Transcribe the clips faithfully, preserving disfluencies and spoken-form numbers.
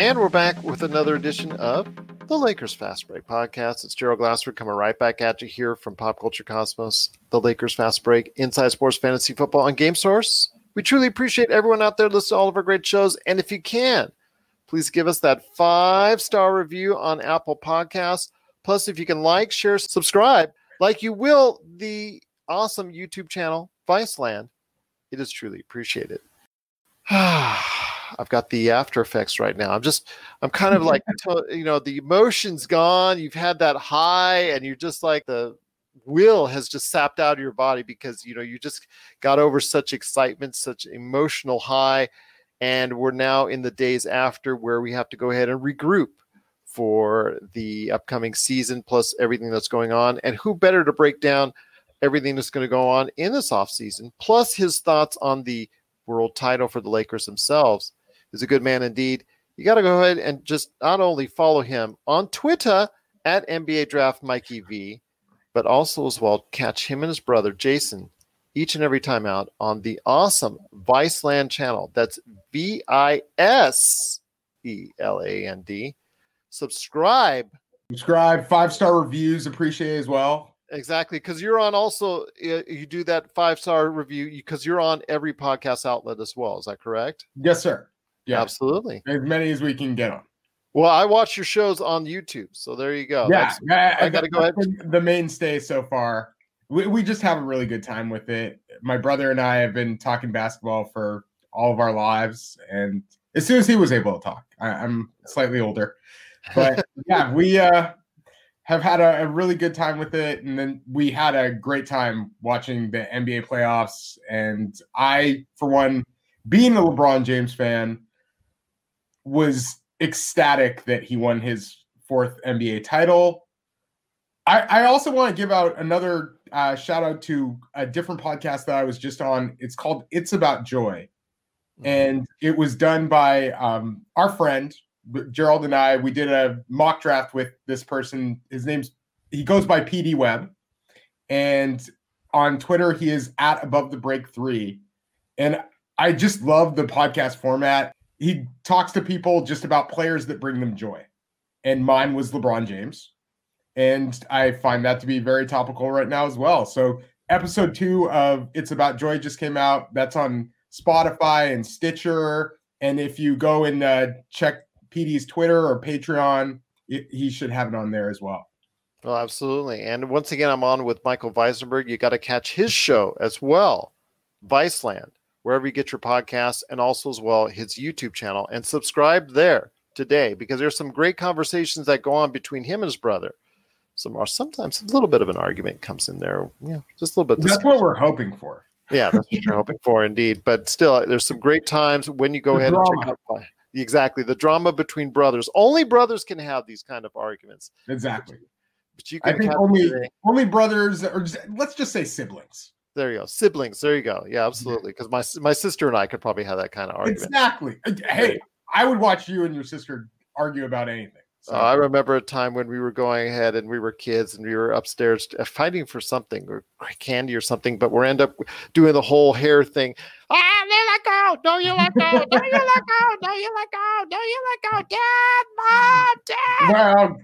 And we're back with another edition of the Lakers Fast Break podcast. It's Gerald Glassford coming right back at you here from Pop Culture Cosmos, the Lakers Fast Break, Inside Sports Fantasy Football on Game Source. We truly appreciate everyone out there listening to all of our great shows. And if you can, please give us that five-star review on Apple Podcasts. Plus, if you can like, share, subscribe, like you will the awesome YouTube channel, Viceland, it is truly appreciated. I've got the after effects right now. I'm just, I'm kind of like, you know, the emotion's gone. You've had that high and you're just like the will has just sapped out of your body because, you know, you just got over such excitement, such emotional high. And we're now in the days after where we have to go ahead and regroup for the upcoming season, plus everything that's going on. And who better to break down everything that's going to go on in this offseason, plus his thoughts on the world title for the Lakers themselves. Is a good man indeed. You got to go ahead and just not only follow him on Twitter at N B A Draft Mikey V, but also as well catch him and his brother Jason each and every time out on the awesome Viceland channel. That's V I S E L A N D. Subscribe. Subscribe. Five-star reviews. Appreciate it as well. Exactly, because you're on also, you do that five-star review because you're on every podcast outlet as well. Is that correct? Yes, sir. Yeah, absolutely. As many as we can get on. Well, I watch your shows on YouTube, so there you go. Yeah, That's, I, I got to go ahead. The mainstay so far. We, we just have a really good time with it. My brother and I have been talking basketball for all of our lives, and as soon as he was able to talk, I, I'm slightly older, but yeah, we uh, have had a, a really good time with it, and then we had a great time watching the N B A playoffs. And I, for one, being a LeBron James fan, was ecstatic that he won his fourth N B A title. I, I also want to give out another uh, shout out to a different podcast that I was just on. It's called It's About Joy. And it was done by um, our friend, Gerald and I. We did a mock draft with this person. His name's, he goes by P D Webb. And on Twitter, he is at Above the Break three. And I just love the podcast format. He talks to people just about players that bring them joy. And mine was LeBron James. And I find that to be very topical right now as well. So episode two of It's About Joy just came out. That's on Spotify and Stitcher. And if you go and uh, check P D's Twitter or Patreon, it, he should have it on there as well. Well, absolutely. And once again, I'm on with Michael Weisenberg. You got to catch his show as well, Viceland, wherever you get your podcasts, and also as well his YouTube channel, and subscribe there today because there's some great conversations that go on between him and his brother. Some are sometimes a little bit of an argument comes in there. Yeah, just a little bit. That's what we're hoping for. Yeah, that's what you're hoping for indeed. But still, there's some great times when you go the ahead drama. and check out exactly the drama between brothers. Only brothers can have these kind of arguments. Exactly. But you can I think only only brothers, or just, let's just say siblings. There you go. Siblings. There you go. Yeah, absolutely. Because my my sister and I could probably have that kind of argument. Exactly. Hey, I would watch you and your sister argue about anything. So. Uh, I remember a time when we were going ahead and we were kids and we were upstairs fighting for something or candy or something, but we end up doing the whole hair thing. Ah, you let go. No, you let go. No, you let go. No, you let go. No, you let go. Dad, Mom, Dad. Well,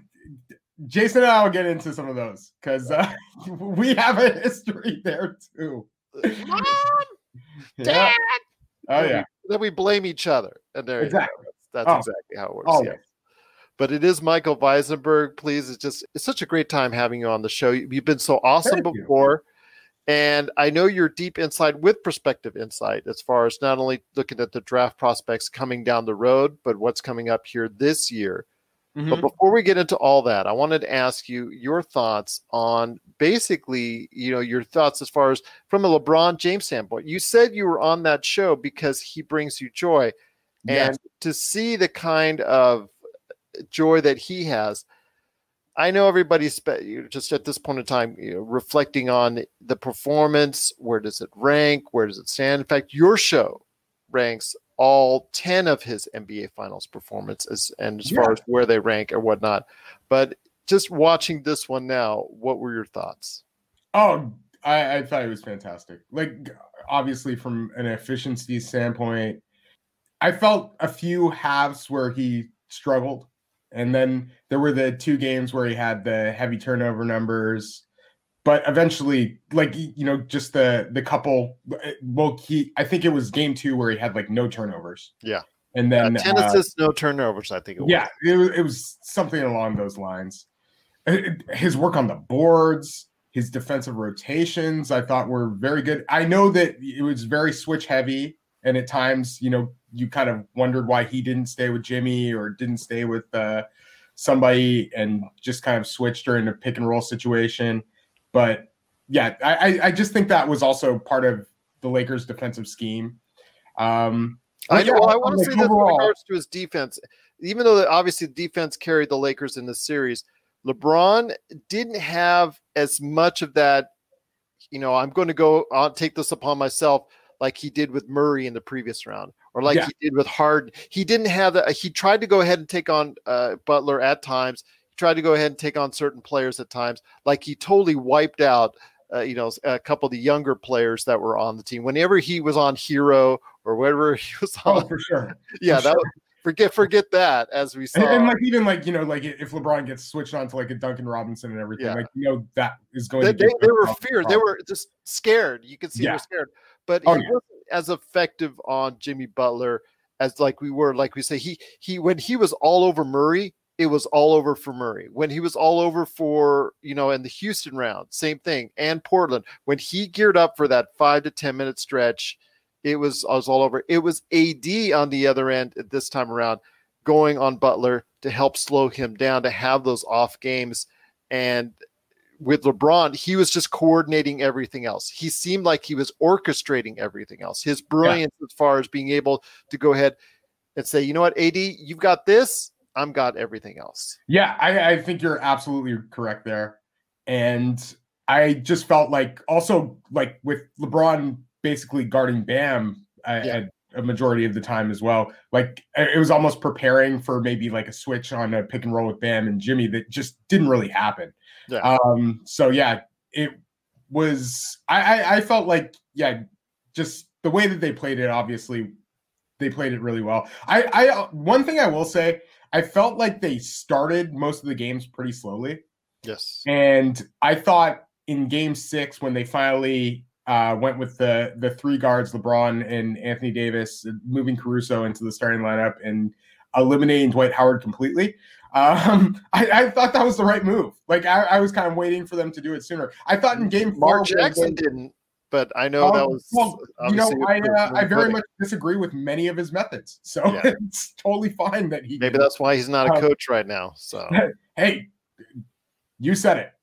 Jason and I will get into some of those because uh, we have a history there too. Mom, yeah. Dad. Oh yeah. Then we blame each other, and there exactly. That's oh. exactly how it works. Oh, yeah. But it is Michael Weisenberg. Please, it's just it's such a great time having you on the show. You've been so awesome Thank before, you. And I know you're deep inside with perspective insight as far as not only looking at the draft prospects coming down the road, but what's coming up here this year. Mm-hmm. But before we get into all that, I wanted to ask you your thoughts on basically, you know, your thoughts as far as from a LeBron James standpoint. You said you were on that show because he brings you joy. Yes. And to see the kind of joy that he has, I know everybody's spe- just at this point in time, you know, reflecting on the performance. Where does it rank? Where does it stand? In fact, your show ranks all ten of his N B A Finals performances, and as yeah. far as where they rank or whatnot. But just watching this one now, what were your thoughts? Oh, I, I thought it was fantastic. Like, obviously, from an efficiency standpoint, I felt a few halves where he struggled. And then there were the two games where he had the heavy turnover numbers. But eventually, like, you know, just the the couple, well, he, I think it was game two where he had like no turnovers. Yeah. And then uh, ten uh, assists, no turnovers, I think it was. Yeah, it was, it was something along those lines. His work on the boards, his defensive rotations, I thought were very good. I know that it was very switch heavy. And at times, you know, you kind of wondered why he didn't stay with Jimmy or didn't stay with uh, somebody and just kind of switched during a pick and roll situation. But yeah, I, I just think that was also part of the Lakers' defensive scheme. Um, I know. Well, I want to say that in regards to his defense, even though obviously the defense carried the Lakers in this series, LeBron didn't have as much of that. You know, I'm going to go I'll take this upon myself, like he did with Murray in the previous round, or like yeah. he did with Harden. He didn't have that. He tried to go ahead and take on uh, Butler at times. He tried to go ahead and take on certain players at times. Like he totally wiped out, uh, you know, a couple of the younger players that were on the team. Whenever he was on Hero or whatever he was on, oh, for sure, yeah, for that sure. was, forget forget that. As we saw, and, and like even like you know, like if LeBron gets switched on to like a Duncan Robinson and everything, yeah. like you know that is going. They, to they, they were feared. They were just scared. You could see yeah. they were scared. But oh, he yeah. wasn't as effective on Jimmy Butler as like we were. Like we say, he he when he was all over Murray, it was all over for Murray. When he was all over for, you know, in the Houston round, same thing. And Portland, when he geared up for that five to ten minute stretch, it was, I was all over. It was A D on the other end at this time around, going on Butler to help slow him down, to have those off games. And with LeBron, he was just coordinating everything else. He seemed like he was orchestrating everything else. His brilliance yeah. as far as being able to go ahead and say, you know what, A D, you've got this, I'm got everything else. Yeah, I, I think you're absolutely correct there. And I just felt like also like with LeBron basically guarding Bam uh, yeah. at a majority of the time as well, like it was almost preparing for maybe like a switch on a pick and roll with Bam and Jimmy that just didn't really happen. Yeah. Um, so yeah, it was, I, I, I felt like, yeah, just the way that they played it, obviously they played it really well. I, I, one thing I will say, I felt like they started most of the games pretty slowly. Yes. And I thought in game six, when they finally uh, went with the, the three guards, LeBron and Anthony Davis, moving Caruso into the starting lineup and eliminating Dwight Howard completely, Um, I, I thought that was the right move. Like I, I was kind of waiting for them to do it sooner. I thought in game four, Mark Jackson they, didn't, but I know um, that was. Well, you know, I uh, I very much disagree with many of his methods, so yeah. it's totally fine that he. Maybe that's why he's not a coach um, right now. So hey, you said it.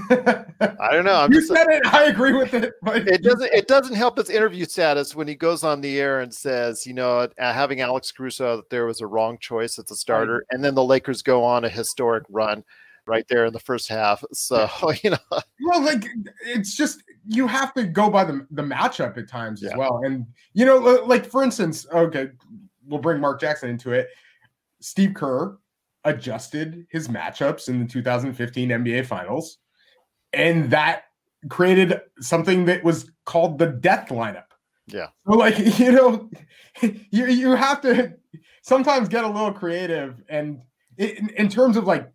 I don't know. I'm you just, said it. I agree with it. But it doesn't. It doesn't help his interview status when he goes on the air and says, you know, uh, having Alex Caruso, that there was a wrong choice as a starter, right. And then the Lakers go on a historic run right there in the first half. So you know, well, like it's just you have to go by the the matchup at times yeah. as well. And you know, like for instance, okay, we'll bring Mark Jackson into it. Steve Kerr adjusted his matchups in the two thousand fifteen N B A Finals, and that created something that was called the death lineup. Yeah. So like, you know, you you have to sometimes get a little creative, and it, in, in terms of like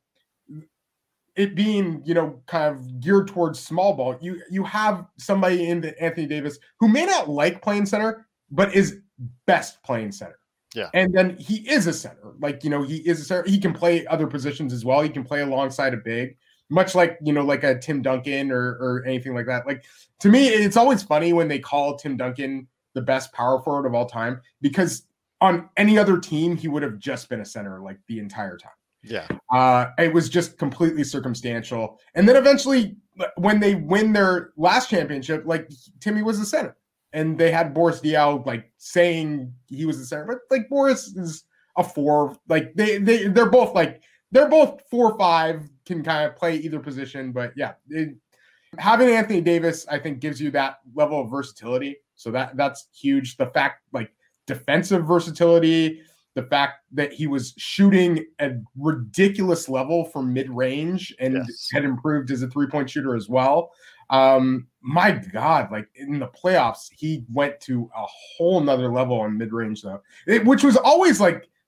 it being, you know, kind of geared towards small ball, you you have somebody in the Anthony Davis who may not like playing center, but is best playing center. Yeah. And then he is a center. Like, you know, he is a center. He can play other positions as well. He can play alongside a big, much like, you know, like a Tim Duncan or or anything like that. Like, to me, it's always funny when they call Tim Duncan the best power forward of all time, because on any other team, he would have just been a center like the entire time. Yeah. Uh, it was just completely circumstantial. And then eventually when they win their last championship, like Timmy was the center. And they had Boris Diaw like saying he was the center, but like Boris is a four. Like they they they're both like they're both four or five, can kind of play either position. But yeah, it, having Anthony Davis, I think, gives you that level of versatility. So that that's huge. The fact like defensive versatility, the fact that he was shooting at ridiculous level from mid range and yes. had improved as a three point shooter as well. Um, my God, like in the playoffs, he went to a whole nother level on mid range though, it, which was always like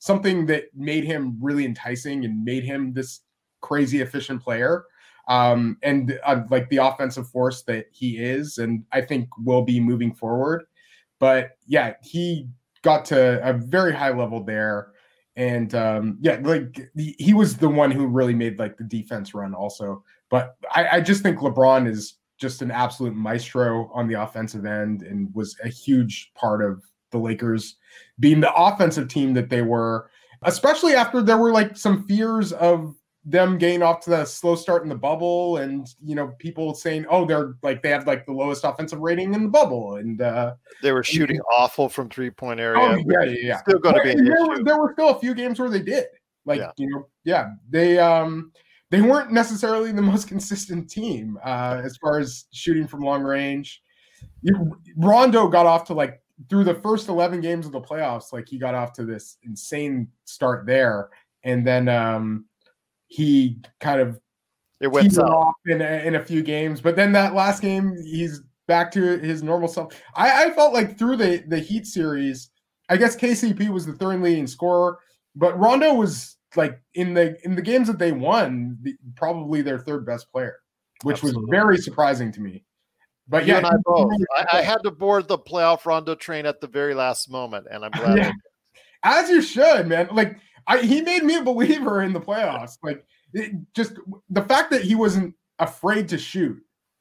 something that made him really enticing and made him this crazy efficient player. Um, and uh, like the offensive force that he is, and I think will be moving forward. But yeah, he got to a very high level there. And um, yeah, like he, he was the one who really made like the defense run also. But I, I just think LeBron is just an absolute maestro on the offensive end and was a huge part of the Lakers being the offensive team that they were, especially after there were like some fears of them getting off to the slow start in the bubble, and you know, people saying, oh, they're like they have like the lowest offensive rating in the bubble, and uh they were shooting and, awful from three-point area. Oh, yeah, yeah, yeah. Still going to be an there, issue. Were, there were still a few games where they did. Like, yeah. you know, yeah, they um they weren't necessarily the most consistent team uh as far as shooting from long range. You, Rondo got off to like through the first eleven games of the playoffs, like he got off to this insane start there, and then um he kind of it went off in a, in a few games, but then that last game he's back to his normal self. I, I felt like through the the Heat series, I guess K C P was the third leading scorer, but Rondo was like in the in the games that they won, the, probably their third best player, which Absolutely. was very surprising to me. But you yeah, and I both. I, I had to board the playoff Rondo train at the very last moment, and I'm glad. Yeah. As you should, man. Like. I, he made me a believer in the playoffs. Like, it, just the fact that he wasn't afraid to shoot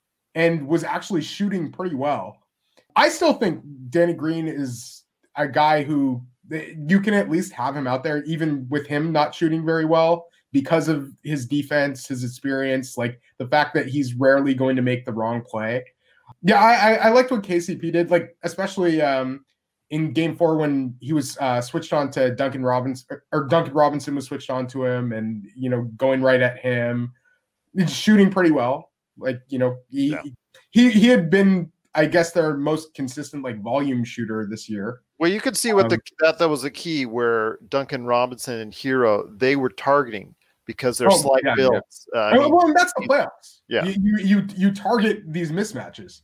and was actually shooting pretty well. I still think Danny Green is a guy who you can at least have him out there, even with him not shooting very well, because of his defense, his experience, like the fact that he's rarely going to make the wrong play. Yeah, I, I, I liked what K C P did, like especially um, in game four when he was uh, switched on to Duncan Robinson, or Duncan Robinson was switched on to him, and you know, going right at him, shooting pretty well. Like, you know, he yeah. he he had been, I guess, their most consistent like volume shooter this year. Well, you could see what um, the that that was a key where Duncan Robinson and Hero, they were targeting because they're oh, slight yeah, builds. Yeah. Uh, I mean, well, that's the playoffs. Yeah, you, you you you target these mismatches,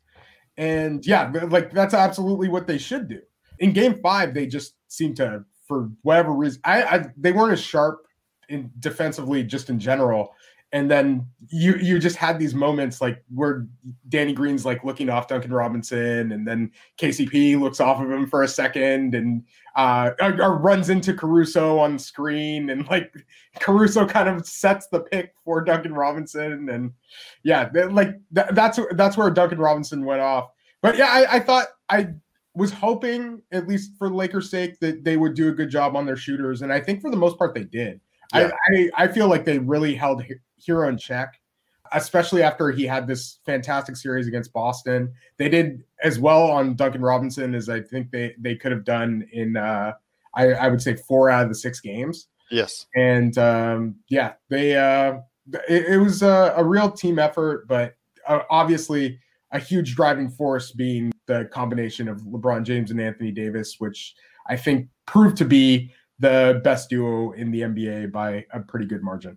and yeah, like that's absolutely what they should do. In game five, they just seemed to, for whatever reason, I, I they weren't as sharp in defensively just in general. And then you you just had these moments like where Danny Green's like looking off Duncan Robinson, and then K C P looks off of him for a second, and uh, or, or runs into Caruso on screen, and like Caruso kind of sets the pick for Duncan Robinson, and yeah, like th- that's that's where Duncan Robinson went off. But yeah, I, I thought I. was hoping, at least for the Lakers' sake, that they would do a good job on their shooters, and I think for the most part they did. Yeah. I, I I feel like they really held Hero in check, especially after he had this fantastic series against Boston. They did as well on Duncan Robinson as I think they, they could have done in, uh, I, I would say, four out of the six games. Yes. And um, yeah, they uh, it, it was a, a real team effort, but uh, obviously a huge driving force being the combination of LeBron James and Anthony Davis, which I think proved to be the best duo in the N B A by a pretty good margin.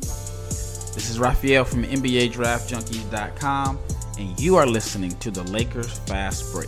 This is Raphael from N B A Draft Junkies dot com, and you are listening to the Lakers Fast Break.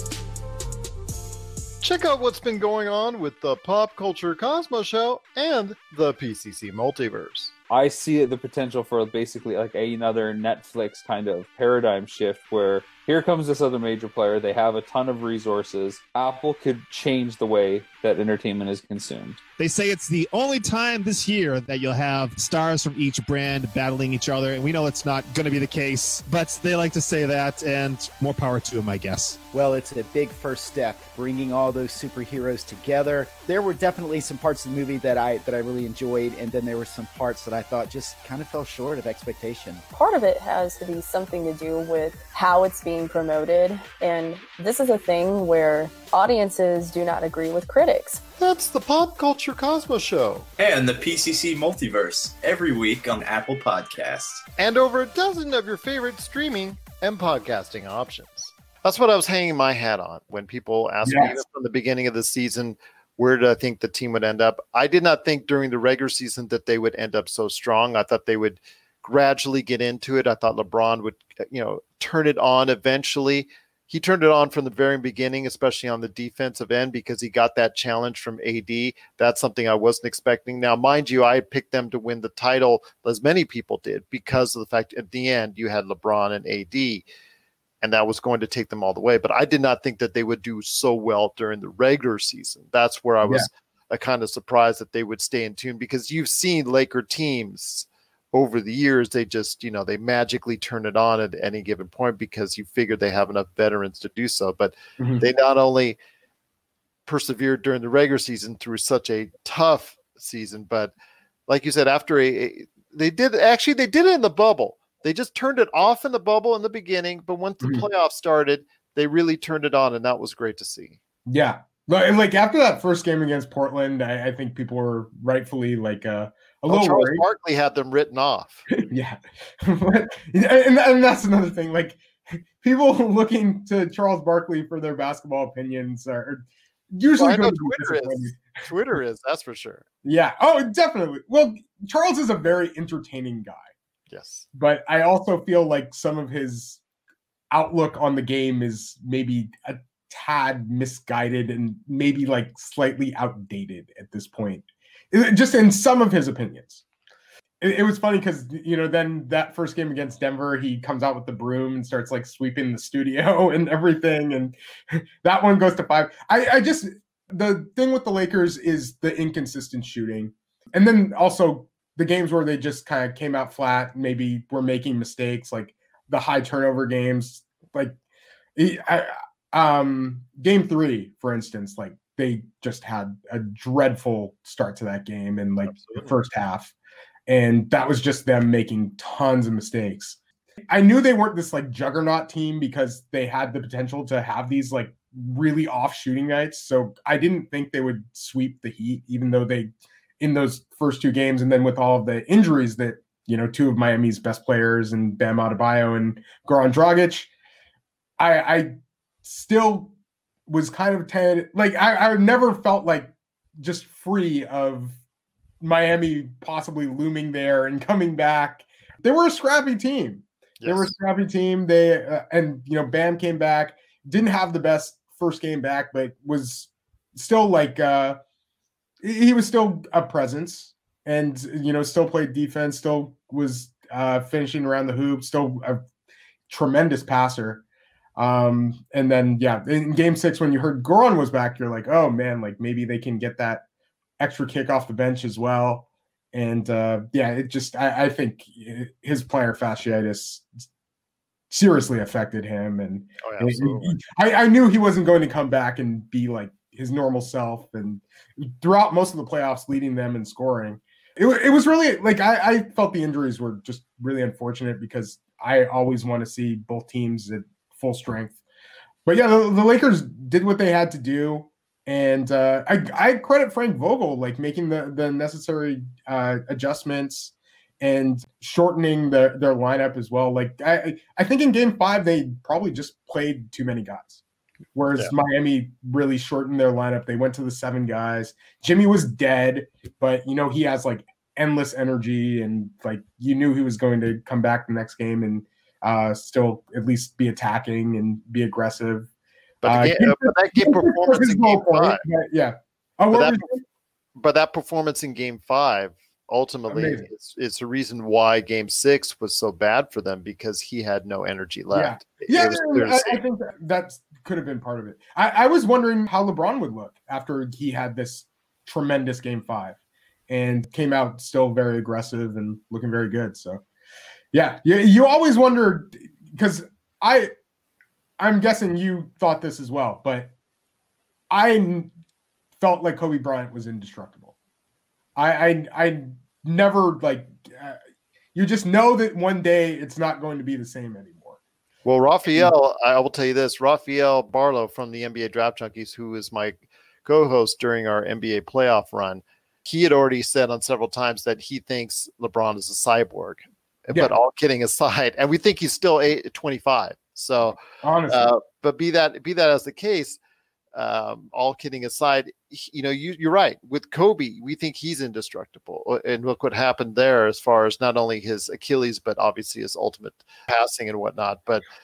Check out what's been going on with the Pop Culture Cosmos Show and the P C C Multiverse. I see the potential for basically like another Netflix kind of paradigm shift where here comes this other major player. They have a ton of resources. Apple could change the way that entertainment is consumed. They say it's the only time this year that you'll have stars from each brand battling each other, and we know it's not going to be the case, but they like to say that, and more power to them, I guess. Well, it's a big first step, bringing all those superheroes together. There were definitely some parts of the movie that I that I really enjoyed, and then there were some parts that I thought just kind of fell short of expectation. Part of it has to be something to do with how it's being promoted, and this is a thing where audiences do not agree with critics. That's the Pop Culture Cosmos Show. And the P C C Multiverse, every week on Apple Podcasts. And over a dozen of your favorite streaming and podcasting options. That's what I was hanging my hat on when people asked yes. me from the beginning of the season, where did I think the team would end up? I did not think during the regular season that they would end up so strong. I thought they would gradually get into it. I thought LeBron would, you know, turn it on eventually. he turned it on from the very beginning, especially on the defensive end, because he got that challenge from A D. That's something I wasn't expecting. Now, mind you, I picked them to win the title, as many people did, because of the fact at the end you had LeBron and A D, and that was going to take them all the way. But I did not think that they would do so well during the regular season. That's where I was yeah. uh, kind of surprised that they would stay in tune, because you've seen Laker teams over the years, they just, you know, they magically turn it on at any given point because you figure they have enough veterans to do so. But mm-hmm. they not only persevered during the regular season through such a tough season, but like you said, after a, a they did actually, they did it in the bubble. They just turned it off in the bubble in the beginning, but once the mm-hmm. playoffs started, they really turned it on, and that was great to see. Yeah. Like after that first game against Portland, I, I think people were rightfully like uh, a well, little Charles worried. Barkley had them written off. yeah. and, and that's another thing. Like people looking to Charles Barkley for their basketball opinions are usually well, going to be Twitter is. Twitter is, that's for sure. Yeah. Oh, definitely. Well, Charles is a very entertaining guy. Yes. But I also feel like some of his outlook on the game is maybe a tad misguided and maybe like slightly outdated at this point, it, just in some of his opinions. It, it was funny because, you know, then that first game against Denver, he comes out with the broom and starts like sweeping the studio and everything. And that one goes to five. I, I just, the thing with the Lakers is the inconsistent shooting. And then also the games where they just kind of came out flat, maybe were making mistakes, like the high turnover games, like I, Um, game three, for instance, like they just had a dreadful start to that game in like Absolutely. the first half. And that was just them making tons of mistakes. I knew they weren't this like juggernaut team because they had the potential to have these like really off shooting nights. So I didn't think they would sweep the Heat, even though they, in those first two games, and then with all of the injuries that, you know, two of Miami's best players and Bam Adebayo and Goran Dragic, I, I still was kind of ten, like I, I never felt like just free of Miami possibly looming there and coming back. They were a scrappy team. Yes. They were a scrappy team. They uh, and you know Bam came back, didn't have the best first game back, but was still like uh, he was still a presence, and you know still played defense, still was uh, finishing around the hoop, still a tremendous passer. Um, and then, yeah, in game six, when you heard Goran was back, you're like, oh man, like maybe they can get that extra kick off the bench as well. And, uh, yeah, it just, I, I think his plantar fasciitis seriously affected him. And, oh, and he, I, I knew he wasn't going to come back and be like his normal self. And throughout most of the playoffs, leading them in scoring, it, it was really like, I, I felt the injuries were just really unfortunate because I always want to see both teams at full strength. But yeah, the, the Lakers did what they had to do. And uh, I, I credit Frank Vogel, like making the, the necessary uh, adjustments and shortening the, their lineup as well. Like I, I think in game five, they probably just played too many guys. Whereas yeah. Miami really shortened their lineup. They went to the seven guys. Jimmy was dead, but you know, he has like endless energy and like, you knew he was going to come back the next game and uh, still at least be attacking and be aggressive. But, the game, uh, but that game performance in game five, yeah. Oh, but, that, but that performance in game five ultimately is, is the reason why game six was so bad for them, because he had no energy left. Yeah, yeah I, I think that, that could have been part of it. I, I was wondering how LeBron would look after he had this tremendous game five and came out still very aggressive and looking very good. So, yeah, you, you always wonder, because I, I'm guessing you thought this as well, but I felt like Kobe Bryant was indestructible. I, I, I never like, uh, you just know that one day it's not going to be the same anymore. Well, Raphael, I will tell you this, Raphael Barlow from the N B A Draft Junkies, who is my co-host during our N B A playoff run, he had already said on several times that he thinks LeBron is a cyborg. Yeah. But all kidding aside, and we think he's still eight, twenty-five. So, honestly, uh, but be that be that as the case, um, all kidding aside, you know, you, you're right. With Kobe, we think he's indestructible. And look what happened there as far as not only his Achilles, but obviously his ultimate passing and whatnot. But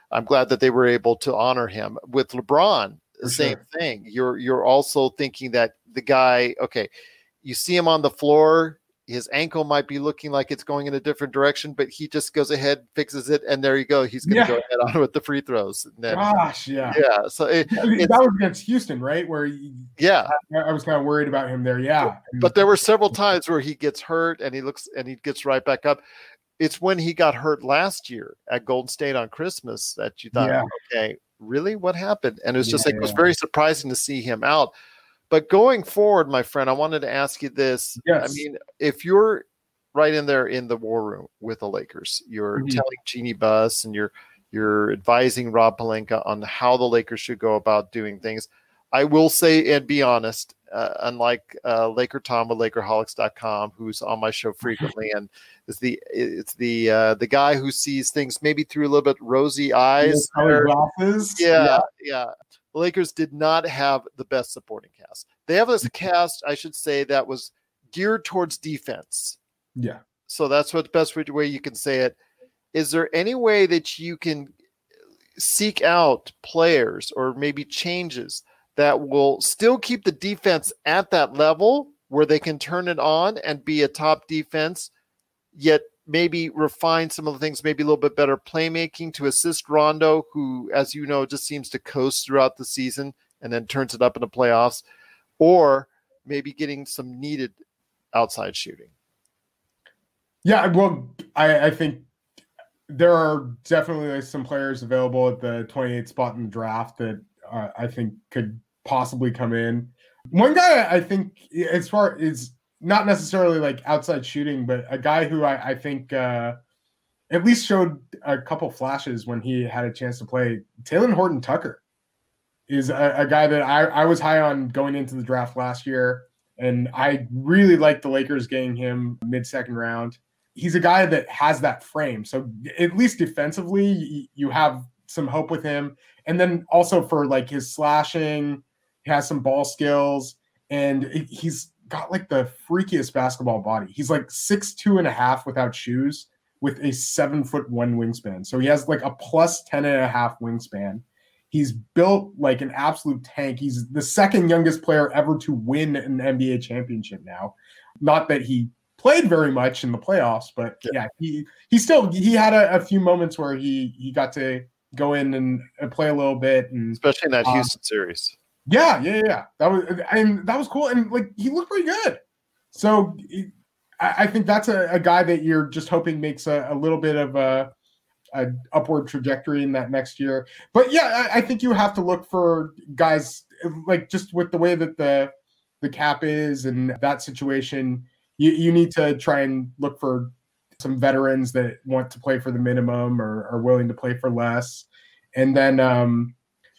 I'm glad that they were able to honor him. With LeBron, the same sure. thing. You're you're also thinking that the guy, okay, you see him on the floor, his ankle might be looking like it's going in a different direction, but he just goes ahead, fixes it, and there you go. He's going to Yeah. go ahead on with the free throws. And then, Gosh, yeah. yeah. So it, I mean, it's- that was against Houston, right? Where he, yeah, I, I was kind of worried about him there. Yeah. but there were several times where he gets hurt and he looks and he gets right back up. It's when he got hurt last year at Golden State on Christmas that you thought, Yeah. okay, really, what happened? And it was just Yeah, like it was yeah. very surprising to see him out. But going forward, my friend, I wanted to ask you this. Yes. I mean, if you're right in there in the war room with the Lakers, you're Mhm. telling Jeannie Buss and you're you're advising Rob Pelinka on how the Lakers should go about doing things. I will say and be honest, uh, unlike uh, Laker Tom with Lakerholics dot com, who's on my show frequently, and is the it's the uh, the guy who sees things maybe through a little bit rosy eyes. Colored glasses. Yeah, yeah. The Lakers did not have the best supporting cast. They have a cast, I should say, that was geared towards defense. Yeah. So that's what the best way you can say it. Is there any way that you can seek out players or maybe changes that will still keep the defense at that level where they can turn it on and be a top defense, yet maybe refine some of the things, maybe a little bit better playmaking to assist Rondo, who, as you know, just seems to coast throughout the season and then turns it up in the playoffs, or maybe getting some needed outside shooting? Yeah, well, I, I think there are definitely some players available at the twenty-eighth spot in the draft that uh, I think could possibly come in. One guy I think, as far is not necessarily like outside shooting, but a guy who I, I think uh, at least showed a couple flashes when he had a chance to play. Talen Horton Tucker is a, a guy that I, I was high on going into the draft last year, and I really liked the Lakers getting him mid-second round. He's a guy that has that frame. So at least defensively, you have some hope with him. And then also for like his slashing, he has some ball skills, and he's got like the freakiest basketball body. He's like six, two and a half without shoes with a seven foot one wingspan. So he has like a plus ten and a half wingspan. He's built like an absolute tank. He's the second youngest player ever to win an N B A championship now. Not that he played very much in the playoffs, but yeah, he he still he had a, a few moments where he he got to go in and, and play a little bit, and especially in that uh, Houston series. Yeah, yeah, yeah. That was and that was cool, and like he looked pretty good. So he, I, I think that's a, a guy that you're just hoping makes a, a little bit of a, a upward trajectory in that next year. But yeah, I, I think you have to look for guys like just with the way that the the cap is and that situation. You, you need to try and look for some veterans that want to play for the minimum or are willing to play for less. And then um,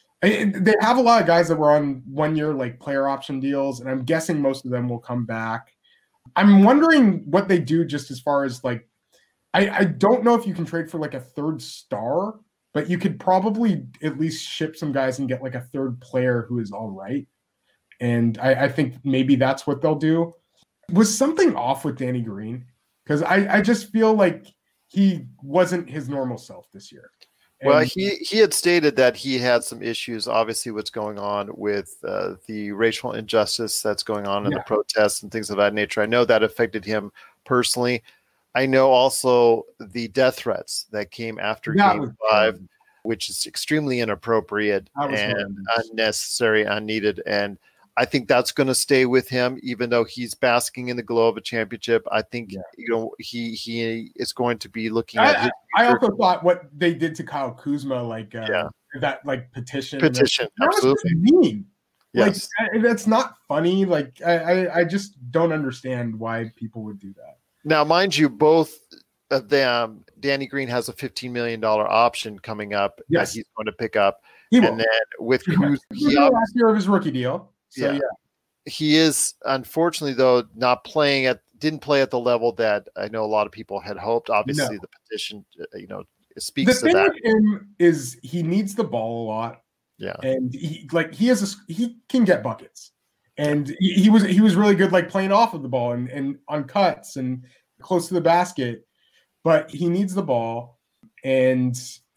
I, they have a lot of guys that were on one-year like player option deals, and I'm guessing most of them will come back. I'm wondering what they do just as far as like I, I don't know if you can trade for like a third star, but you could probably at least ship some guys and get like a third player who is all right. And I, I think maybe that's what they'll do. Was something off with Danny Green? Because I, I just feel like he wasn't his normal self this year. And well, he, he had stated that he had some issues, obviously, what's going on with uh, the racial injustice that's going on in Yeah. the protests and things of that nature. I know that affected him personally. I know also the death threats that came after That Game was Five, horrible. which is extremely inappropriate That was and horrendous. unnecessary, unneeded. And I think that's going to stay with him, even though he's basking in the glow of a championship. I think Yeah. you know he he is going to be looking at I, his I future also thought what they did to Kyle Kuzma, like uh, Yeah. that like petition, petition. that was Absolutely, mean. yes. Like I- that's not funny. Like I, I, I just don't understand why people would do that. Now, mind you, both of them, Danny Green has a fifteen million dollars option coming up Yes. that he's going to pick up, He will. and then with He Kuz, was he, the ob- last year of his rookie deal. So Yeah. yeah, he is unfortunately though not playing at didn't play at the level that I know a lot of people had hoped. Obviously, No. the petition, uh, you know, the speaks to thing that. with him is he needs the ball a lot. Yeah. And he like he has a, he can get buckets, and he, he was he was really good like playing off of the ball and, and on cuts and close to the basket, but he needs the ball, and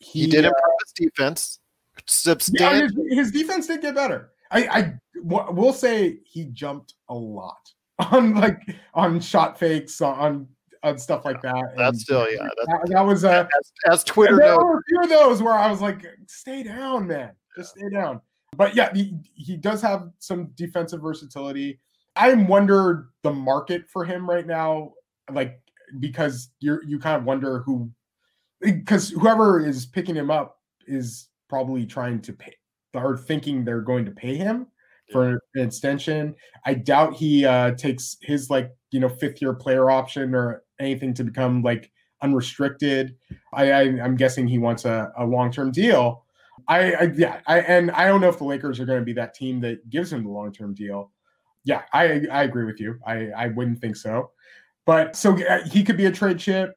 he, he did improve uh, his defense. Substantial. Yeah, his, his defense did get better. I, I will say he jumped a lot on like on shot fakes on on stuff like that. That's and, still yeah. That's, that, that was uh, as, as Twitter there knows. were a few of those where I was like, stay down, man, just stay down. But yeah, he, he does have some defensive versatility. I wonder the market for him right now, like because you're you kind of wonder who, because whoever is picking him up is probably trying to pay or thinking they're going to pay him for an extension. I doubt he uh, takes his like, you know, fifth year player option or anything to become like unrestricted. I, I I'm guessing he wants a, a long-term deal. I, I yeah, I and I don't know if the Lakers are going to be that team that gives him the long-term deal. Yeah, I I agree with you. I I wouldn't think so. But so he could be a trade chip.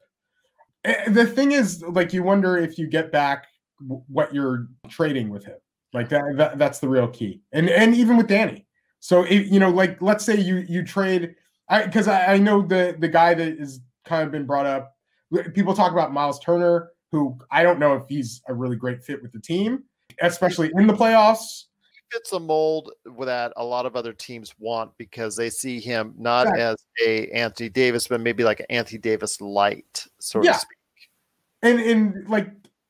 The thing is, like, you wonder if you get back what you're trading with him. Like that, that that's the real key. And and even with Danny. So, it, you know, like, let's say you you trade, because I, I, I know the, the guy that is kind of been brought up, people talk about Miles Turner, who I don't know if he's a really great fit with the team, especially in the playoffs. He fits a mold that a lot of other teams want because they see him not exactly. as a Anthony Davis, but maybe like an Anthony Davis light, so yeah. to speak. And and like,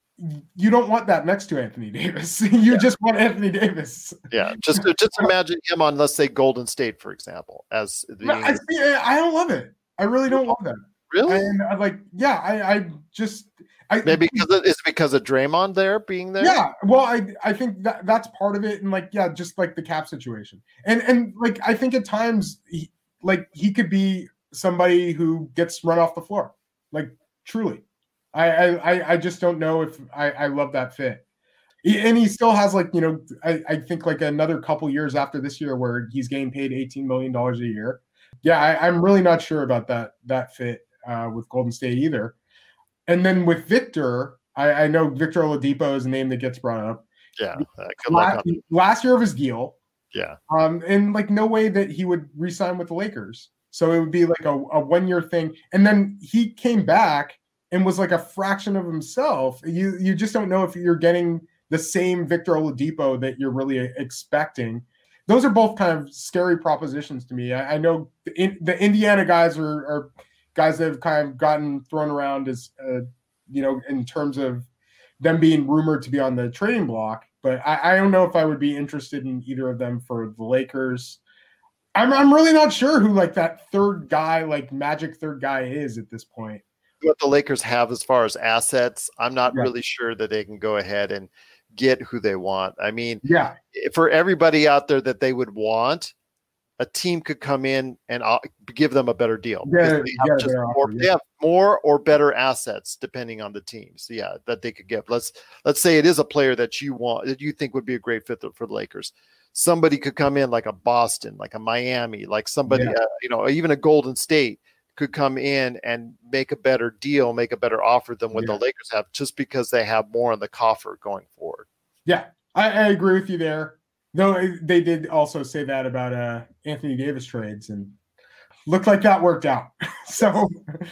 you don't want that next to Anthony Davis. you yeah. just want Anthony Davis. Yeah, just just imagine him on, let's say, Golden State, for example. As the, I, I don't love it. I really don't love that. Really? And I'm like, yeah, I, I just I, maybe because of, it's because of Draymond there being there. Yeah, well, I I think that that's part of it, and like, yeah, just like the cap situation, and and like I think at times, he, like he could be somebody who gets run off the floor, like truly. I, I I just don't know if I, I love that fit. And he still has, like, you know, I, I think like another couple years after this year where he's getting paid eighteen million dollars a year. Yeah, I, I'm really not sure about that that fit uh, with Golden State either. And then with Victor, I, I know Victor Oladipo is a name that gets brought up. Yeah. Uh, good last, luck last year of his deal. Yeah. Um, and like no way that he would re-sign with the Lakers. So it would be like a, a one-year thing. And then he came back and was like a fraction of himself. You you just don't know if you're getting the same Victor Oladipo that you're really expecting. Those are both kind of scary propositions to me. I, I know the, in, the Indiana guys are, are guys that have kind of gotten thrown around as, uh, you know, in terms of them being rumored to be on the trading block. But I, I don't know if I would be interested in either of them for the Lakers. I'm I'm really not sure who like that third guy, like magic third guy is at this point. What the Lakers have as far as assets, I'm not yeah. really sure that they can go ahead and get who they want. I mean, yeah, for everybody out there that they would want, a team could come in and give them a better deal. Yeah, they, have yeah, just more, offer, yeah. they have more or better assets depending on the teams. Yeah, that they could get. Let's let's say it is a player that you want, that you think would be a great fit for the Lakers. Somebody could come in like a Boston, like a Miami, like somebody, yeah. uh, you know, even a Golden State could come in and make a better deal, make a better offer than what yeah. the Lakers have, just because they have more in the coffer going forward. Yeah, I, I agree with you there. Though they did also say that about uh, Anthony Davis trades, and looked like that worked out. so,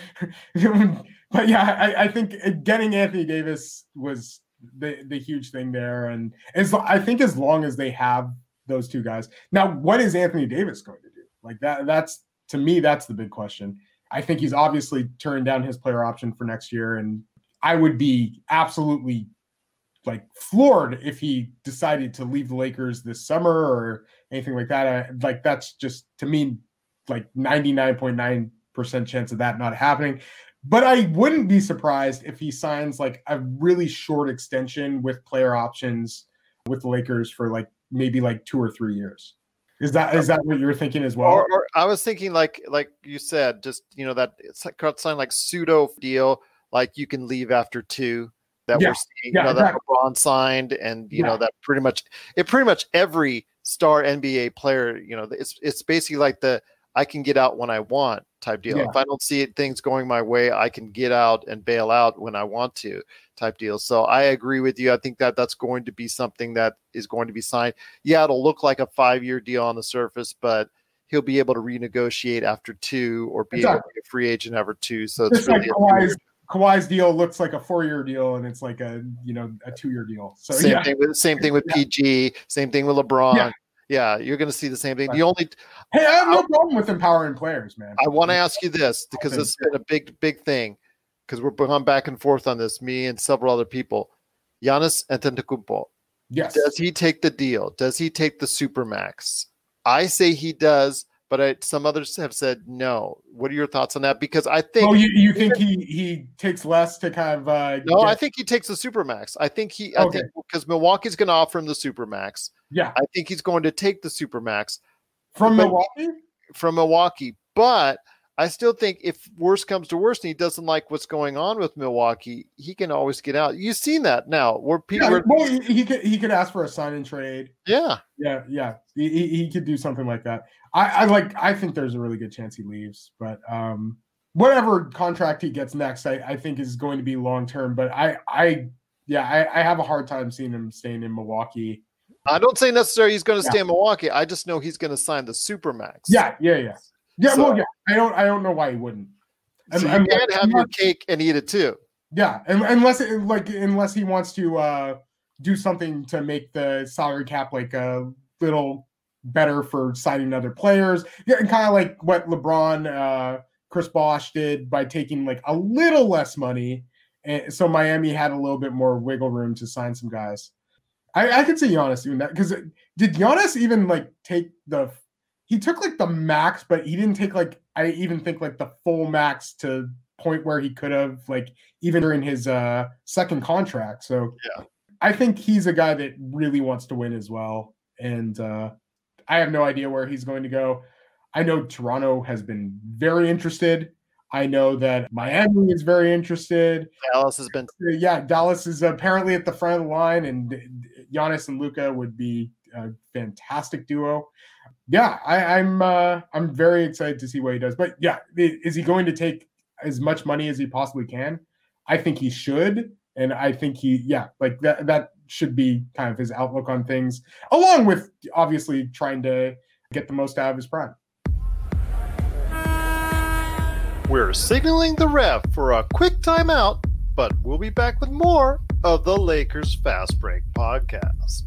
but yeah, I, I think getting Anthony Davis was the the huge thing there, and as I think as long as they have those two guys. Now, what is Anthony Davis going to do? Like that? That's to me, that's the big question. I think he's obviously turning down his player option for next year, and I would be absolutely like floored if he decided to leave the Lakers this summer or anything like that. I, like that's just to me like ninety-nine point nine percent chance of that not happening. But I wouldn't be surprised if he signs like a really short extension with player options with the Lakers for like maybe like two or three years. Is that is that what you're thinking as well? Or, or I was thinking like like you said, just you know that it's like sign like pseudo deal, like you can leave after two. That yeah. we're seeing, yeah, you know, exactly. that LeBron signed, and you yeah. know that pretty much it pretty much every star N B A player, you know, it's it's basically like the I can get out when I want type deal. Yeah. If I don't see it, things going my way, I can get out and bail out when I want to type deal. So I agree with you. I think that that's going to be something that is going to be signed. Yeah, it'll look like a five-year deal on the surface, but he'll be able to renegotiate after two or be exactly. able to be a free agent after two. So it's Just really like Kawhi's, Kawhi's deal looks like a four-year deal, and it's like a you know a two-year deal. So same yeah, thing with same thing with Yeah. P G, same thing with LeBron. Yeah. Yeah, you're going to see the same thing. The only hey, I have no problem with empowering players, man. I want to ask you this because this has been a big, big thing because we're going back and forth on this, me and several other people. Giannis Antetokounmpo. Yes. Does he take the deal? Does he take the Supermax? I say he does, but I, some others have said no. What are your thoughts on that? Because I think. Oh, you, you think he he takes less to kind of? Uh, no, get... I think he takes the Supermax. I think he. Okay. I think because Milwaukee's going to offer him the Supermax. Yeah. I think he's going to take the Supermax from but, Milwaukee. From Milwaukee, but I still think if worse comes to worse and he doesn't like what's going on with Milwaukee, he can always get out. You've seen that now where people. Yeah, are, well, he, he could he could ask for a sign and trade. Yeah, yeah, yeah. He, he, he could do something like that. I, I like. I think there's a really good chance he leaves, but um, whatever contract he gets next, I, I think is going to be long term. But I I yeah, I, I have a hard time seeing him staying in Milwaukee. I don't say necessarily he's going to yeah. stay in Milwaukee. I just know he's going to sign the Supermax. Yeah, yeah, yeah. Yeah, so, well, yeah. I don't, I don't know why he wouldn't. So I'm, you can't I'm, have I'm your not, cake and eat it too. Yeah, unless it, like unless he wants to uh, do something to make the salary cap like a little better for signing other players. Yeah, and kind of like what LeBron, uh, Chris Bosh did by taking like a little less money, and so Miami had a little bit more wiggle room to sign some guys. I, I could see Giannis doing that because did Giannis even like take the? He took like the max, but he didn't take like I even think like the full max to point where he could have like even during his uh, second contract. So yeah, I think he's a guy that really wants to win as well, and uh, I have no idea where he's going to go. I know Toronto has been very interested. I know that Miami is very interested. Dallas has been. Yeah, Dallas is apparently at the front of the line, and Giannis and Luka would be a fantastic duo. Yeah, I, I'm uh, I'm very excited to see what he does. But yeah, is he going to take as much money as he possibly can? I think he should, and I think he yeah, like that that should be kind of his outlook on things, along with obviously trying to get the most out of his prime. We're signaling the ref for a quick timeout, but we'll be back with more of the Lakers Fast Break podcast.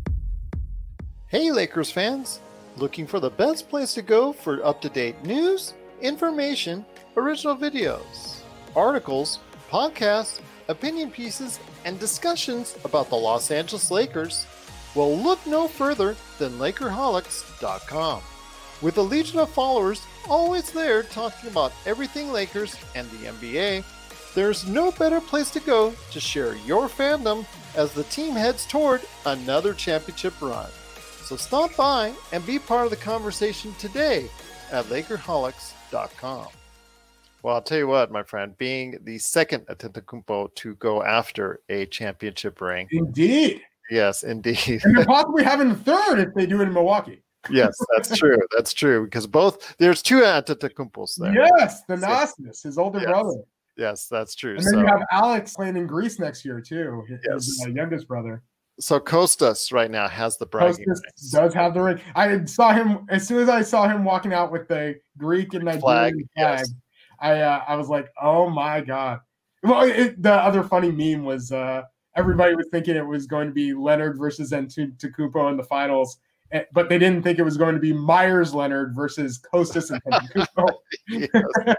Hey, Lakers fans! Looking for the best place to go for up-to-date news, information, original videos, articles, podcasts, opinion pieces, and discussions about the Los Angeles Lakers? Well, look no further than Lakerholics dot com. With a legion of followers always there talking about everything Lakers and the N B A, there's no better place to go to share your fandom as the team heads toward another championship run. So stop by and be part of the conversation today at Lakerholics dot com. Well, I'll tell you what, my friend, being the second Antetokounmpo to go after a championship ring. Indeed. Yes, indeed. And they're possibly having a third if they do it in Milwaukee. Yes, that's true. That's true because both there's two Antetokounmpos there. Yes, the Nastas, his older yes. brother. Yes, that's true. And then so, you have Alex playing in Greece next year too. His yes. uh, youngest brother. So Kostas right now has the bragging Kostas rights. does have the ring. I saw him as soon as I saw him walking out with the Greek and Nigerian flag. flag. Yes. I uh, I was like, oh my god. Well, it, the other funny meme was uh, everybody was thinking it was going to be Leonard versus Antetokounmpo in the finals. But they didn't think it was going to be Myers Leonard versus Kostas and Antetokounmpo.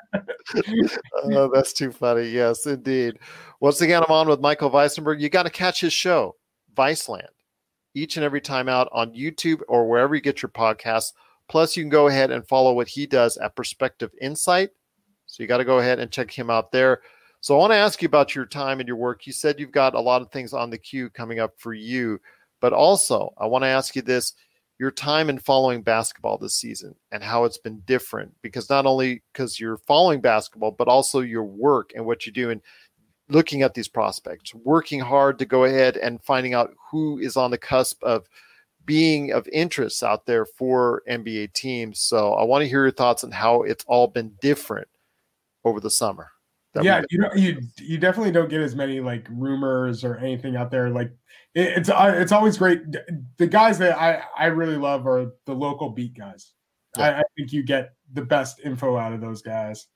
Oh, that's too funny. Yes, indeed. Once again, I'm on with Michael Weissenberg. You got to catch his show, Viceland, each and every time out on YouTube or wherever you get your podcasts. Plus, you can go ahead and follow what he does at Perspective Insight. So you got to go ahead and check him out there. So I want to ask you about your time and your work. You said you've got a lot of things on the queue coming up for you. But also, I want to ask you this. Your time in following basketball this season and how it's been different, because not only because you're following basketball, but also your work and what you do and looking at these prospects, working hard to go ahead and finding out who is on the cusp of being of interest out there for N B A teams. So I want to hear your thoughts on how it's all been different over the summer. Yeah, you know, you you definitely don't get as many like rumors or anything out there. Like it, it's uh, it's always great. The guys that I I really love are the local beat guys. Yeah. I, I think you get the best info out of those guys.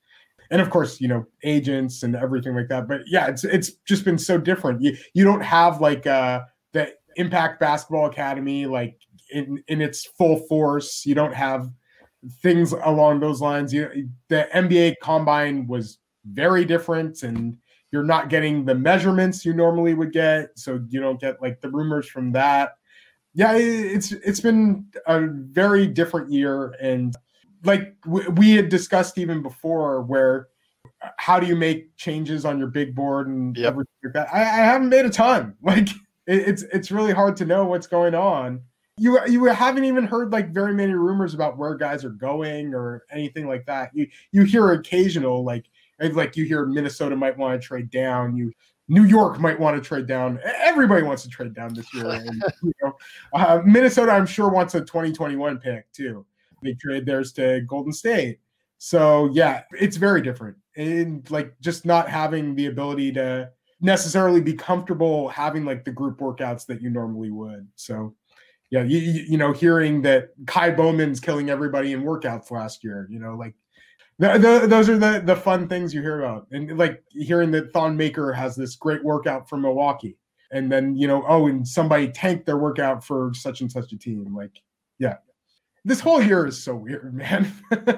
and of course, you know, agents and everything like that. But yeah, it's it's just been so different. You you don't have like uh, the Impact Basketball Academy like in in its full force. You don't have things along those lines. You the N B A Combine was very different, and you're not getting the measurements you normally would get, so you don't get like the rumors from that. Yeah, it's it's been a very different year, and like we had discussed even before, where how do you make changes on your big board and yep. everything like that. I, I haven't made a ton. Like it, it's it's really hard to know what's going on. You you haven't even heard like very many rumors about where guys are going or anything like that. You you hear occasional like like you hear Minnesota might want to trade down. You New York might want to trade down. Everybody wants to trade down this year. And, you know, uh, Minnesota, I'm sure, wants a twenty twenty-one pick too. They trade theirs to Golden State. So yeah, it's very different. And like just not having the ability to necessarily be comfortable having like the group workouts that you normally would. So yeah, you, you know, hearing that Kai Bowman's killing everybody in workouts last year, you know, like the, the, those are the, the fun things you hear about. And like hearing that Thon Maker has this great workout for Milwaukee. And then, you know, oh, and somebody tanked their workout for such and such a team. Like, yeah. This whole year is so weird, man.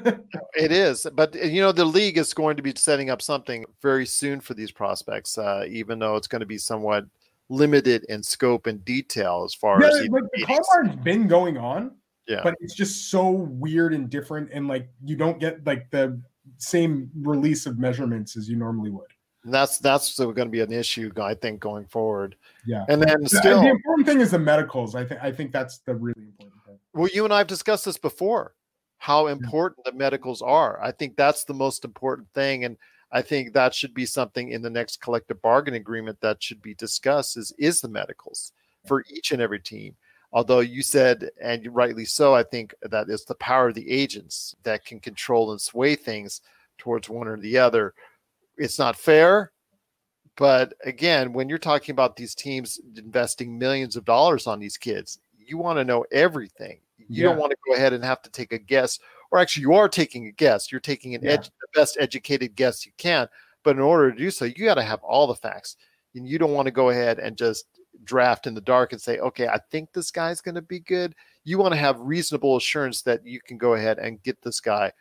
It is. But, you know, the league is going to be setting up something very soon for these prospects, uh, even though it's going to be somewhat limited in scope and detail as far yeah, as like the combine's been going on. Yeah. But it's just so weird and different. And like you don't get like the same release of measurements as you normally would. And that's that's going to be an issue, I think, going forward. Yeah. And then still, the important thing is the medicals. I think I think that's the really important thing. Well, you and I have discussed this before, how important yeah. the medicals are. I think that's the most important thing, and I think that should be something in the next collective bargaining agreement that should be discussed. Is is the medicals for each and every team? Although you said, and rightly so, I think that is the power of the agents that can control and sway things towards one or the other. It's not fair, but again, when you're talking about these teams investing millions of dollars on these kids, you want to know everything. You yeah. don't want to go ahead and have to take a guess, or actually you are taking a guess. You're taking an yeah. ed- the best educated guess you can, but in order to do so, you got to have all the facts. And you don't want to go ahead and just draft in the dark and say, okay, I think this guy's going to be good. You want to have reasonable assurance that you can go ahead and get this guy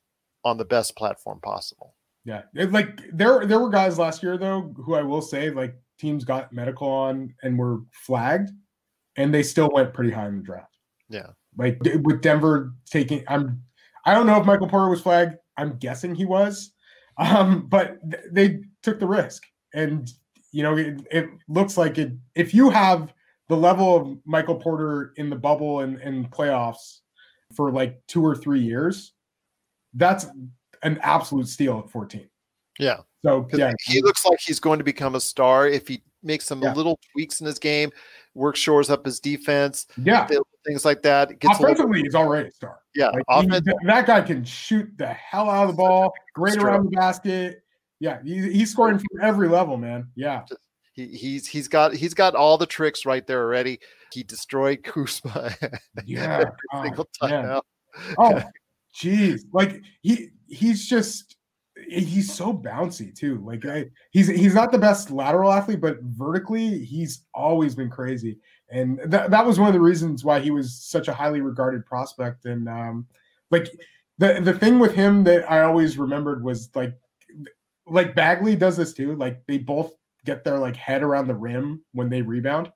on the best platform possible. Yeah. It, like there, there were guys last year though, who I will say like teams got medical on and were flagged and they still went pretty high in the draft. Yeah. Like with Denver taking, I'm, I don't know if Michael Porter was flagged. I'm guessing he was, um, but th- they took the risk. And, you know, it, it looks like it, if you have the level of Michael Porter in the bubble and, and playoffs for like two or three years, that's an absolute steal at fourteen. Yeah. So yeah, he looks like he's going to become a star if he makes some yeah. little tweaks in his game, work shores up his defense, yeah, things like that. Gets offensively, little... he's already a star. Yeah, like, he, that guy can shoot the hell out of the ball, great Straight. around the basket. Yeah, he, he's scoring from every level, man. Yeah, he, he's he's got he's got all the tricks right there already. He destroyed Kuzma. Yeah, every oh, single time yeah. now. Oh, geez, like he he's just. He's so bouncy too. Like I, he's he's not the best lateral athlete, but vertically he's always been crazy. And that that was one of the reasons why he was such a highly regarded prospect. And um, like the the thing with him that I always remembered was like like Bagley does this too. Like they both get their like head around the rim when they rebound,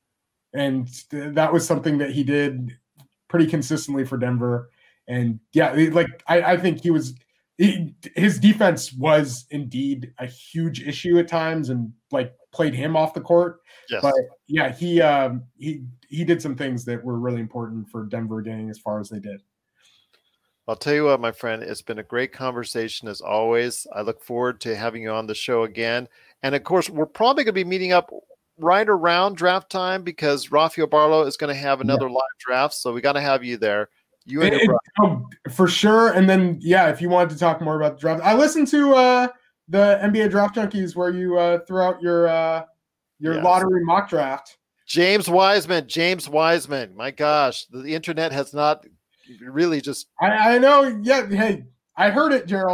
and th- that was something that he did pretty consistently for Denver. And yeah, like I, I think he was. He, his defense was indeed a huge issue at times and like played him off the court. Yes. But yeah, he um, he he did some things that were really important for Denver getting as far as they did. I'll tell you what, my friend, it's been a great conversation as always. I look forward to having you on the show again. And of course, we're probably going to be meeting up right around draft time because Rafael Barlow is going to have another yeah. live draft. So we got to have you there. You and it, oh, for sure. And then, yeah, if you wanted to talk more about the draft, I listened to uh, the N B A Draft Junkies where you uh, threw out your uh, your yes. lottery mock draft. James Wiseman, James Wiseman. My gosh, the, the internet has not really just. I, I know. Yeah. Hey, I heard it, Gerald.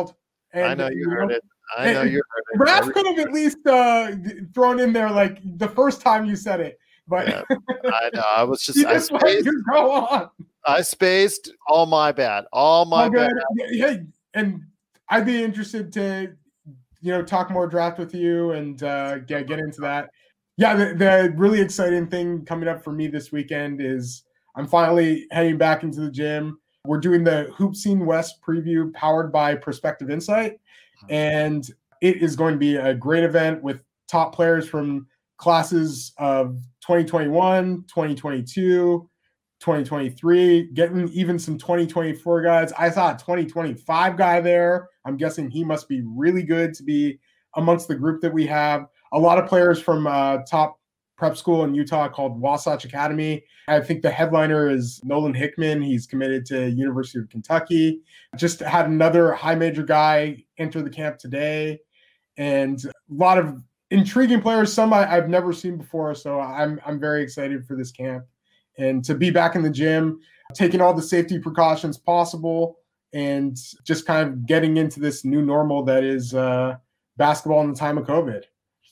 And, I know you, you heard know, it. I know you heard it. Raph could have at least uh, thrown in there like the first time you said it. But yeah, I know. I was just, you I just spaced. You go on. I spaced. All my bad. All my oh, bad. Hey, and I'd be interested to, you know, talk more draft with you and uh, get get into that. Yeah, the, the really exciting thing coming up for me this weekend is I'm finally heading back into the gym. We're doing the Hoop Scene West preview powered by Perspective Insight, and it is going to be a great event with top players from classes of twenty twenty-one, twenty twenty-two, twenty twenty-three, getting even some twenty twenty-four guys. I saw a twenty twenty-five guy there. I'm guessing he must be really good to be amongst the group that we have. A lot of players from uh, top prep school in Utah called Wasatch Academy. I think the headliner is Nolan Hickman. He's committed to University of Kentucky. Just had another high major guy enter the camp today. And a lot of intriguing players, some I, I've never seen before. So I'm I'm very excited for this camp. And to be back in the gym, taking all the safety precautions possible, and just kind of getting into this new normal that is uh, basketball in the time of COVID.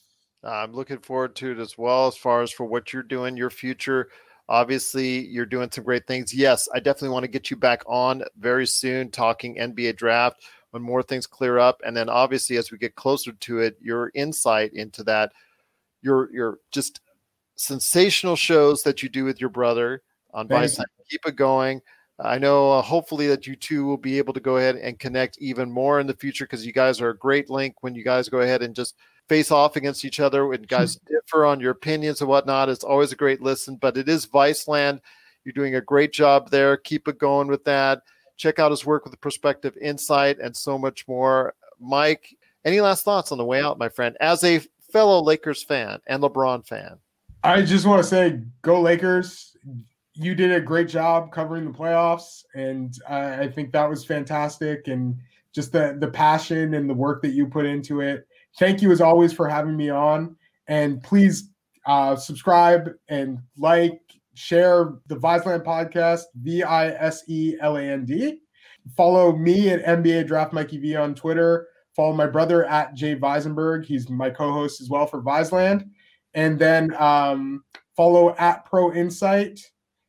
I'm looking forward to it as well, as far as for what you're doing, your future. Obviously, you're doing some great things. Yes, I definitely want to get you back on very soon, talking N B A draft when more things clear up. And then obviously, as we get closer to it, your insight into that, your your just sensational shows that you do with your brother on Vice. Keep it going. I know uh, hopefully that you two will be able to go ahead and connect even more in the future, because you guys are a great link when you guys go ahead and just face off against each other and guys differ on your opinions and whatnot. It's always a great listen, but it is Viceland. You're doing a great job there. Keep it going with that. Check out his work with the Perspective Insight and so much more. Mike, any last thoughts on the way out, my friend, as a fellow Lakers fan and LeBron fan? I just want to say, go Lakers. You did a great job covering the playoffs, and I, I think that was fantastic. And just the, the passion and the work that you put into it. Thank you, as always, for having me on. And please uh, subscribe and like, share the Viceland podcast, V I S E L A N D. Follow me at N B A Draft Mikey V on Twitter. Follow my brother at Jay Weisenberg. He's my co-host as well for Viceland. And then um, follow at Pro Insight.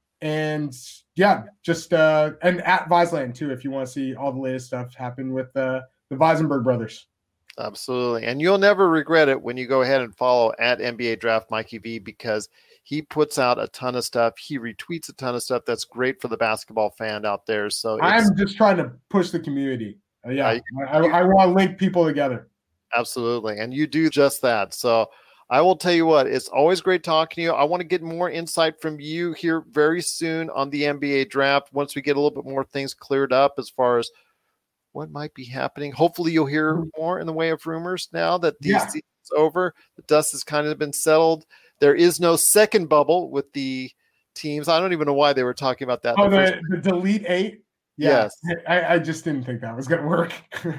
And yeah, just uh, and at Viceland too, if you want to see all the latest stuff happen with uh, the Weisenberg brothers. Absolutely. And you'll never regret it when you go ahead and follow at N B A Draft Mikey V, because he puts out a ton of stuff. He retweets a ton of stuff that's great for the basketball fan out there. So it's, I'm just trying to push the community. Uh, yeah, uh, I, I want to link people together. Absolutely. And you do just that. So I will tell you what, it's always great talking to you. I want to get more insight from you here very soon on the N B A draft, once we get a little bit more things cleared up as far as what might be happening. Hopefully you'll hear more in the way of rumors now that the yeah. season's over. The dust has kind of been settled. There is no second bubble with the teams. I don't even know why they were talking about that. Oh, the, the delete eight? Yeah, yes. I, I just didn't think that was going to work.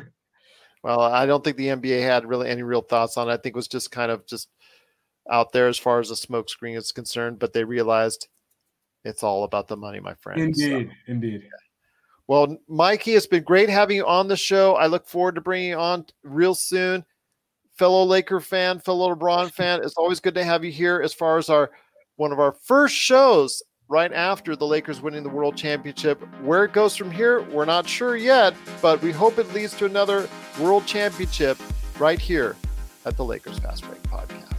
Well, I don't think the N B A had really any real thoughts on it. I think it was just kind of just out there as far as the smoke screen is concerned, but they realized it's all about the money, my friend. Indeed, so, indeed. Yeah. Well, Mikey, it's been great having you on the show. I look forward to bringing you on real soon. Fellow Laker fan, fellow LeBron fan, it's always good to have you here as far as our one of our first shows right after the Lakers winning the World Championship. Where it goes from here, we're not sure yet, but we hope it leads to another World Championship right here at the Lakers Fast Break Podcast.